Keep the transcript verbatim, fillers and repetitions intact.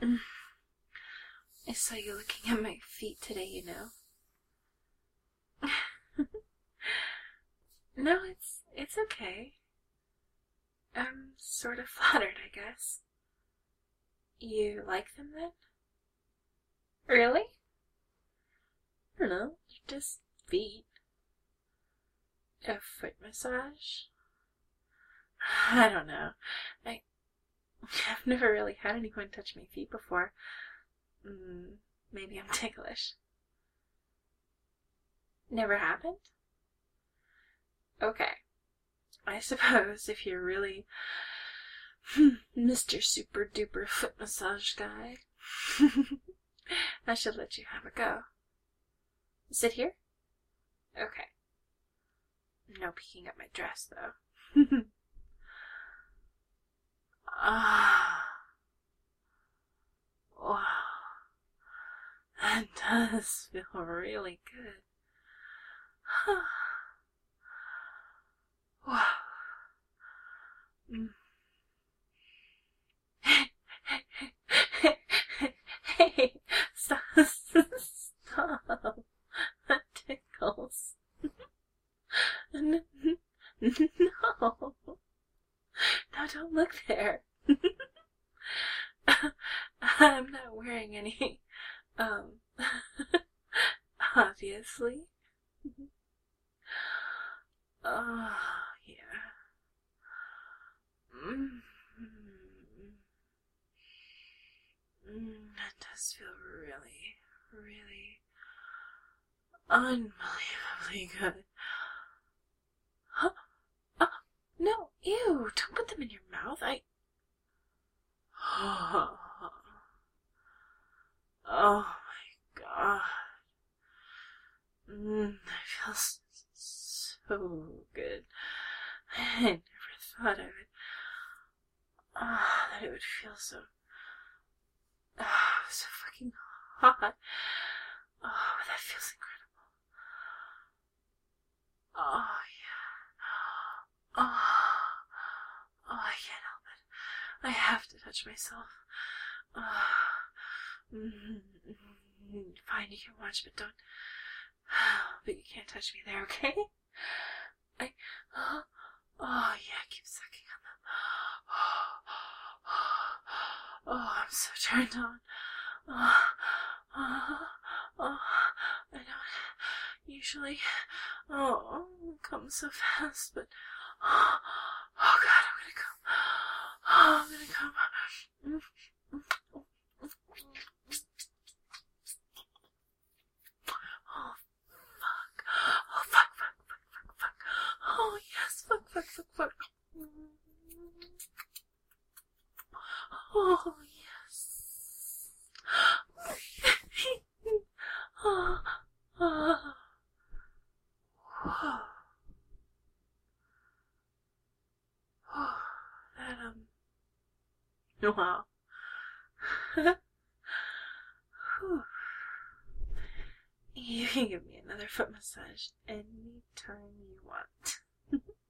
I saw you looking at my feet today, you know. No, it's it's okay. I'm sort of flattered, I guess. You like them then? Really? I don't know, just feet. A foot massage? I don't know. I, I've never really had anyone touch my feet before. Mm, maybe I'm ticklish. Never happened? Okay. I suppose if you're really Mister Super Duper Foot Massage Guy, I should let you have a go. Sit here? Okay. No peeking at my dress, though. Ah. Wow. That does feel really good. Wow. Mm. Hey, stop. Stop. That tickles. No. No, don't look there. I'm not wearing any, um, obviously. Oh, yeah. Mm. Mm, that does feel really, really unbelievably good. Huh? Oh, no, ew, don't put them in your mouth. I... Oh, oh my god. Mm, that feels so good. I never thought I would... Oh, that it would feel so... Oh, so fucking hot. Oh, that feels incredible. Oh, yeah. Oh, oh, I can't help it. I have to touch myself. Oh, mm-hmm. Fine, you can watch, but don't... But you can't touch me there, okay? I... Oh, oh yeah, keep sucking on them. Oh, oh, I'm so turned on. Oh, oh, oh, I don't usually oh come so fast, but oh, oh god, I'm gonna come. Oh, I'm gonna come. Mm, mm, mm, mm, mm. Oh fuck! Oh fuck! Fuck! Fuck! Fuck! Fuck! Oh yes! Fuck! Fuck! Fuck! Fuck! Oh yes! Oh, oh, oh, oh, that, um, wow. You can give me another foot massage anytime you want.